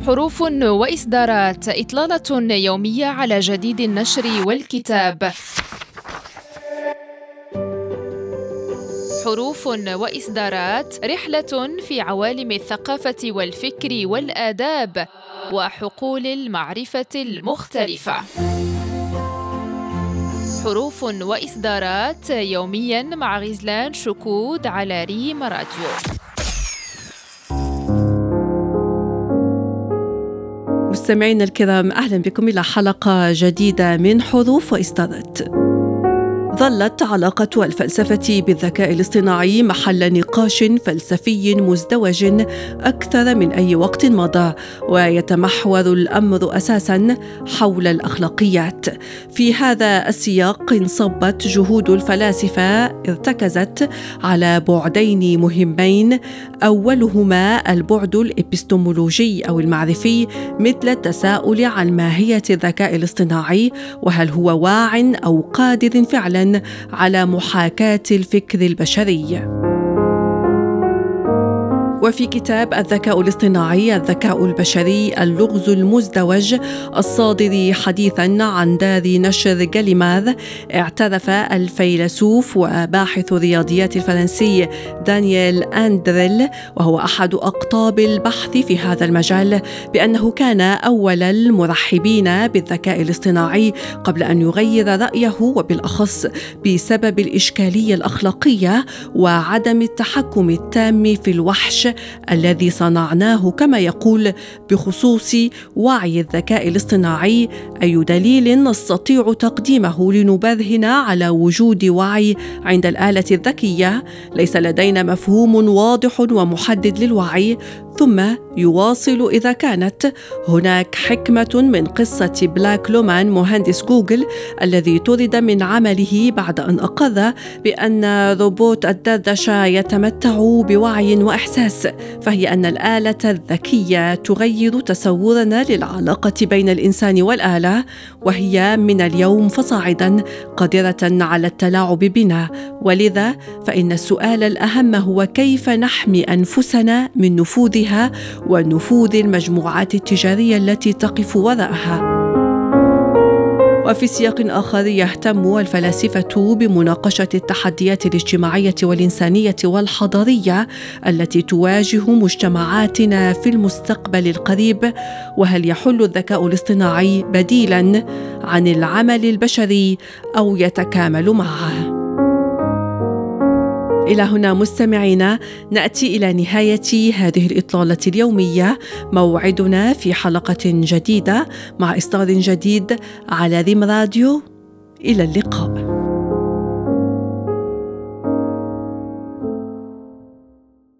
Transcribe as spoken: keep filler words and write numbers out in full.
حروف وإصدارات، إطلالة يومية على جديد النشر والكتاب. حروف وإصدارات، رحلة في عوالم الثقافة والفكر والآداب وحقول المعرفة المختلفة. حروف وإصدارات يومياً مع غزلان شكود على ريم راديو. مستمعينا الكرام، أهلا بكم إلى حلقة جديدة من حروف وإصدارات. ظلت علاقة الفلسفة بالذكاء الاصطناعي محل نقاش فلسفي مزدوج أكثر من أي وقت مضى، ويتمحور الأمر أساساً حول الأخلاقيات. في هذا السياق انصبت جهود الفلاسفة ارتكزت على بعدين مهمين، أولهما البعد الإبستمولوجي أو المعرفي، مثل التساؤل عن ماهية الذكاء الاصطناعي، وهل هو واع أو قادر فعلاً على محاكاة الفكر البشري. وفي كتاب الذكاء الاصطناعي الذكاء البشري اللغز المزدوج الصادر حديثاً عن دار نشر جاليمار، اعترف الفيلسوف وباحث الرياضيات الفرنسي دانييل أندريل، وهو أحد أقطاب البحث في هذا المجال، بأنه كان أول المرحبين بالذكاء الاصطناعي قبل أن يغير رأيه، وبالأخص بسبب الإشكالية الأخلاقية وعدم التحكم التام في الوحش الذي صنعناه، كما يقول بخصوص وعي الذكاء الاصطناعي: أي دليل نستطيع تقديمه لنبرهن على وجود وعي عند الآلة الذكية؟ ليس لدينا مفهوم واضح ومحدد للوعي. ثم يواصل: إذا كانت هناك حكمة من قصة بلاك لومان مهندس جوجل الذي طرد من عمله بعد أن أقر بأن روبوت الدردشة يتمتع بوعي وإحساس، فهي أن الآلة الذكية تغير تصورنا للعلاقة بين الإنسان والآلة، وهي من اليوم فصاعدا قادرة على التلاعب بنا. ولذا فإن السؤال الأهم هو كيف نحمي أنفسنا من نفوذها ونفوذ المجموعات التجارية التي تقف وراءها. وفي سياق آخر، يهتم الفلاسفة بمناقشة التحديات الاجتماعية والإنسانية والحضارية التي تواجه مجتمعاتنا في المستقبل القريب، وهل يحل الذكاء الاصطناعي بديلاً عن العمل البشري أو يتكامل معه؟ إلى هنا مستمعينا نأتي إلى نهاية هذه الإطلالة اليومية. موعدنا في حلقة جديدة مع إصدار جديد على ريم راديو. إلى اللقاء.